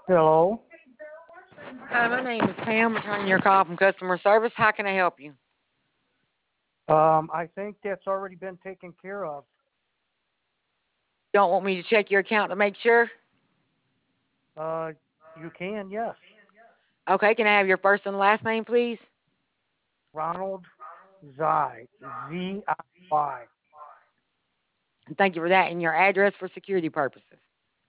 Hello. Hi, my name is Pam, returning your call from customer service. How can I help you? I think that's already been taken care of. Don't want me to check your account to make sure? Uh, you can, yes. Okay, can I have your first and last name, please? Ronald Ziy, Z-I-Y, And thank you for that. And your address for security purposes.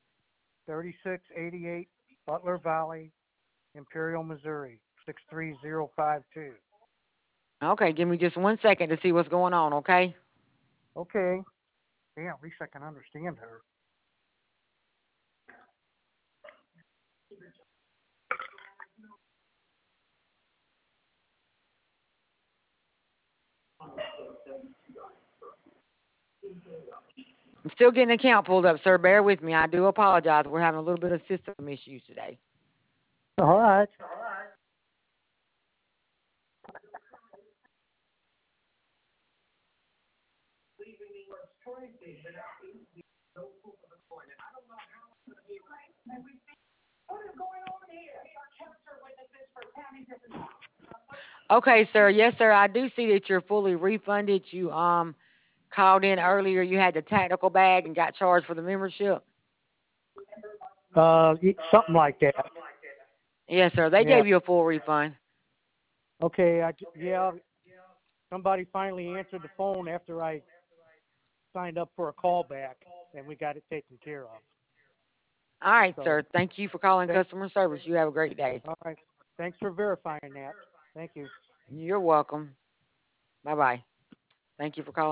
3688 Butler Valley, Imperial, Missouri, 63052. Okay, give me just 1 second to see what's going on, okay? Okay. Yeah, at least I can understand her. I'm still getting the account pulled up, sir. Bear with me. I do apologize. We're having a little bit of system issues today. All right. Okay, sir. Yes, sir. I do see that you're fully refunded. You called in earlier. You had the tactical bag and got charged for the membership. Something like that. Yes, sir. They Yeah. gave you a full refund. Okay. Yeah. Somebody finally answered the phone after I signed up for a callback, and we got it taken care of. All right, So, sir. Thank you for calling thank, customer service. You have a great day. all right. Thanks for verifying that. Thank you. You're welcome. Bye bye. Thank you for calling.